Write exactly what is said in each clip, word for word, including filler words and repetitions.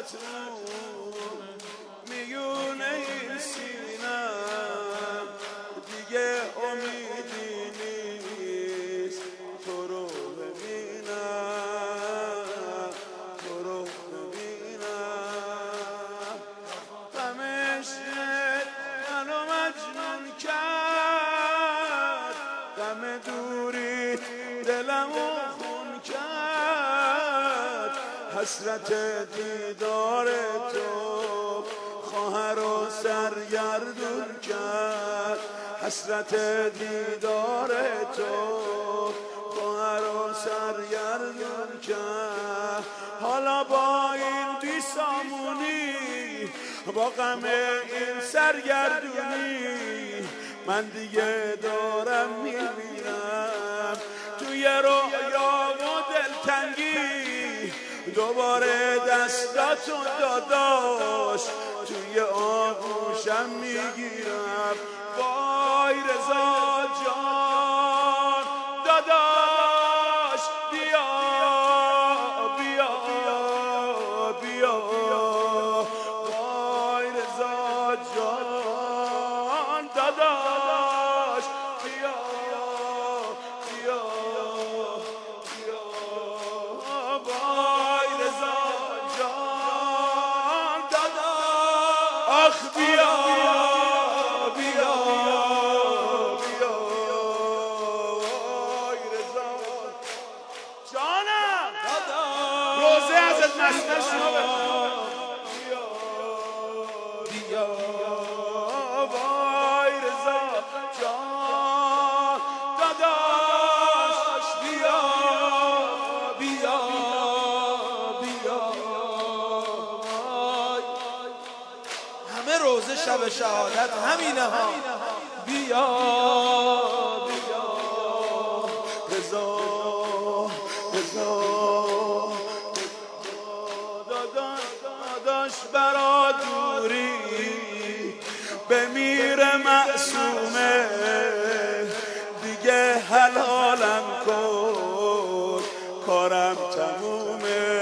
حسرت رو میونه این سینم دیگه امیدی نیست تو رو ببینم تو رو ببینم غمش منو مجنون کرد غم دوری دلمو خون کرد حسرت دیدار تو خواهر و سرگردون کرد حسرت دیدار تو خواهر و سرگردون کرد حالا با این بیسامونی با غم این سرگردونی من دیگه دارم میبینم توی رویا و دلتنگی دوباره دستاتو داداش توی آغوشم میگیرم وای رضا جان داداش بیا بیا بیا وای رضا جان داداش بیا بیا بیا وای رضا جان داداش آخ بیا بیا بیا وای رضا جانم روزه ازت مسئله شما بیا بیا وای رضا جان داداش بیا بیا بیا همه روزه شب شهادت همینه ها بیا بیا رضا رضا داداش برا دوری بمیره معصومه دیگه حلالم کن کارم تمومه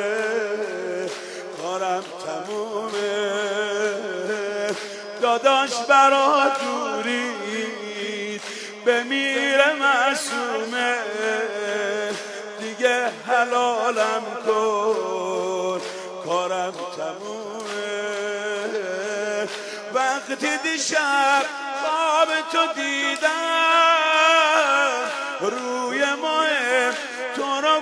کارم تمومه داداش برا دوری بمیره معصومه دیگه حلالم کن کارم تمومه وقتی دیشب خواب تو دیدم روی ماه تو را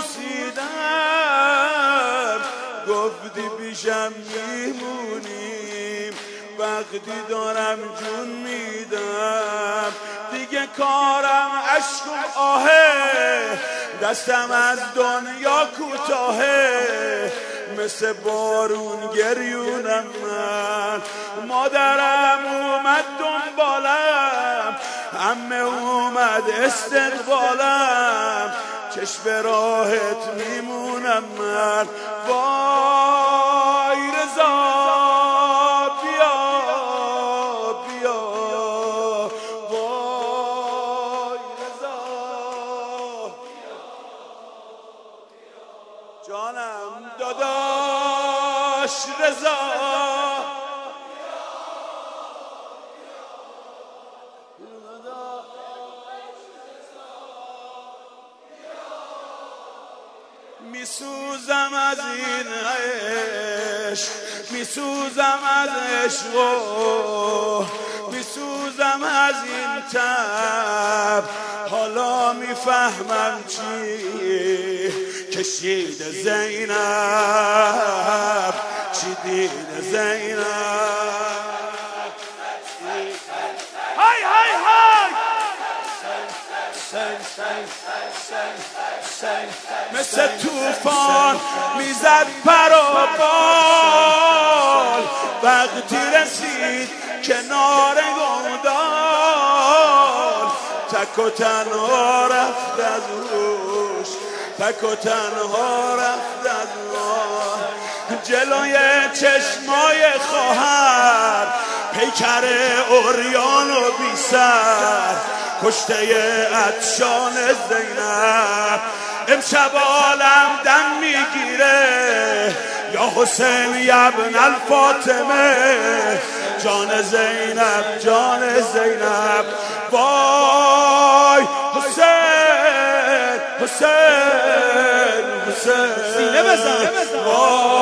بوسیدم گفتی پیشم میمونیم وقتی دارم جون میدم دیگه کارم عشق و آهه دستم از دنیا کوتاهه مثل بارون گریونم من مادرم اومد دنبالم عمه اومد استقبالم چشم راحت میمونم من وای رضا بیا بیا وای رضا جانم داداش رضا میسوزم از این عشق میسوزم از عشق میسوزم از این تب حالا میفهمم چی کشید زینب چی دید زینب های های های مثل توفان میزد پر و بال وقتی رسید کنار گودال تک و تنها رفت از روش تک و تنها رفت از روش جلوی چشمای خواهر پیکر اوریان و بی سر کشته عطشان زینب امشب عالم دم میگیره یا حسین یا ابن الفاطمه جان زینب جان زینب وای حسین حسین حسین سینه بزن وای